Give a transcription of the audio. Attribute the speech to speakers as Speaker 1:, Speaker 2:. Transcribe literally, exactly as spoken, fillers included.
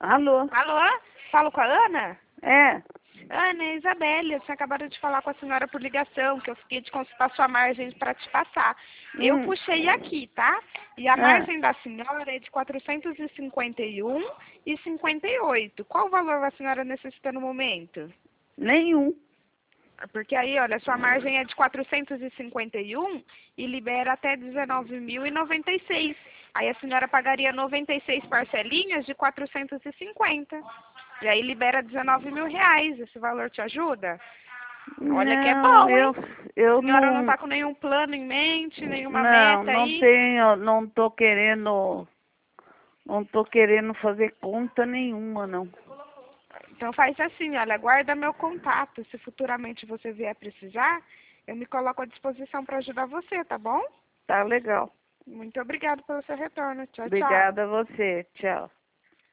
Speaker 1: Alô?
Speaker 2: Alô? Falo com a Ana?
Speaker 1: É.
Speaker 2: Ana, é Isabelle, eu tinha acabado de falar com a senhora por ligação, que eu fiquei de consultar sua margem para te passar. Eu
Speaker 1: Hum.
Speaker 2: puxei aqui, tá? E a
Speaker 1: Ah,
Speaker 2: margem da senhora é de quatrocentos e cinquenta e um reais e cinquenta e oito centavos. Qual o valor a senhora necessita no momento?
Speaker 1: nenhum.
Speaker 2: Porque aí, olha, sua margem é de quatrocentos e cinquenta e um e libera até dezenove mil e noventa e seis. Aí a senhora pagaria noventa e seis parcelinhas de quatrocentos e cinquenta. E aí libera dezenove mil reais. Esse valor te ajuda? Olha que é
Speaker 1: Não,
Speaker 2: bom,
Speaker 1: eu,
Speaker 2: hein? A
Speaker 1: eu
Speaker 2: senhora não
Speaker 1: não,
Speaker 2: está com nenhum plano em mente, nenhuma
Speaker 1: não,
Speaker 2: meta
Speaker 1: não
Speaker 2: aí?
Speaker 1: tenho, não tô querendo, não tô querendo fazer conta nenhuma, não.
Speaker 2: Então faz assim, olha, guarda meu contato. Se futuramente você vier precisar, eu me coloco à disposição para ajudar você, tá bom?
Speaker 1: Tá legal.
Speaker 2: Muito obrigada pelo seu retorno. Tchau, tchau.
Speaker 1: Obrigada a você. Tchau.